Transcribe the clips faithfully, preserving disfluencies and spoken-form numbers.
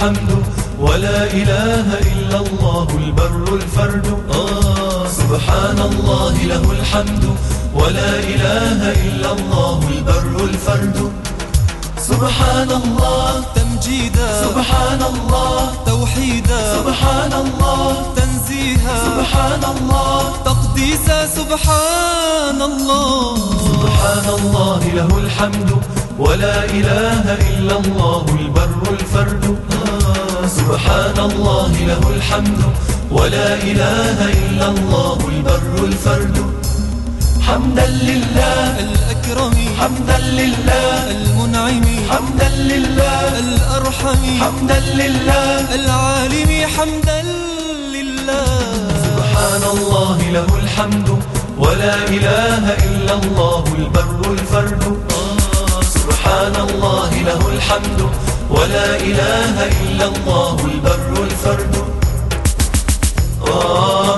الحمد ولا إله إلا الله البر الفرد. آه سبحان الله له الحمد ولا إله إلا الله البر الفرد. سبحان الله تمجيدا، سبحان الله توحيدا، سبحان الله تنزيها، سبحان الله تقديسا، سبحان الله. سبحان الله له الحمد ولا إله إلا الله البر الفرد. آه سبحان الله له الحمد ولا إله إلا الله البر الفرد. حمدا لله الأكرم، حمدا لله المنعم، حمدا لله الأرحم، حمدا لله العالم، حمدا لله. سبحان الله له الحمد ولا إله إلا الله البر الفرد. آه سبحان الله له الحمد ولا إله إلا الله البر الفرد. آه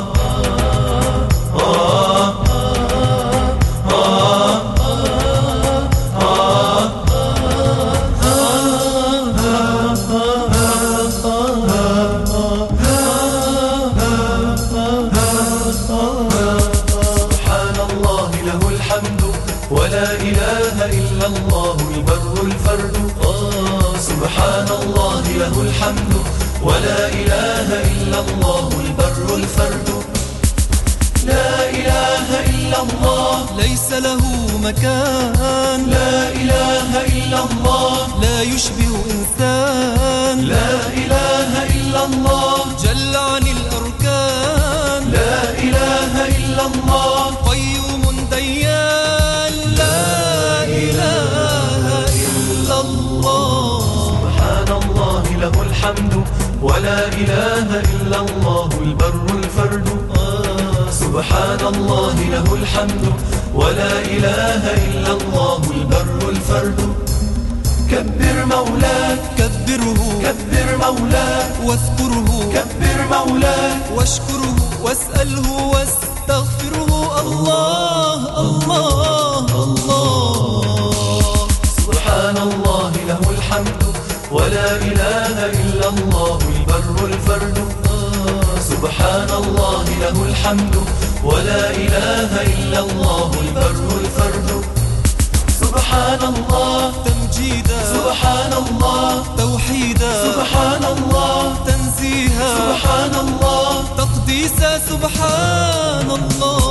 ولا إله إلا الله البر الفرد. آه سبحان الله له الحمد ولا إله إلا الله البر الفرد. لا إله إلا الله ليس له مكان، لا إله إلا الله لا يشبه إنسان، لا إله إلا الله جل عن الأركان، لا إله إلا الله قيوم ديان، لا إله إلا الله. سبحان الله له الحمد ولا إله إلا الله البر الفرد. آه سبحان الله له الحمد ولا إله إلا الله البر الفرد. كبر مولاك، كبره، كبر مولاك واذكره، كبر مولاك واشكره، واسأله واستغفره. الله الله الله. سبحان الله له الحمد ولا إله إلا الله البر الفرد. آه سبحان الله له الحمد ولا إله إلا الله البر الفرد. سبحان الله تمجيدا، سبحان الله توحيدا، سبحان الله تنزيها، سبحان الله تقديسا، سبحان الله.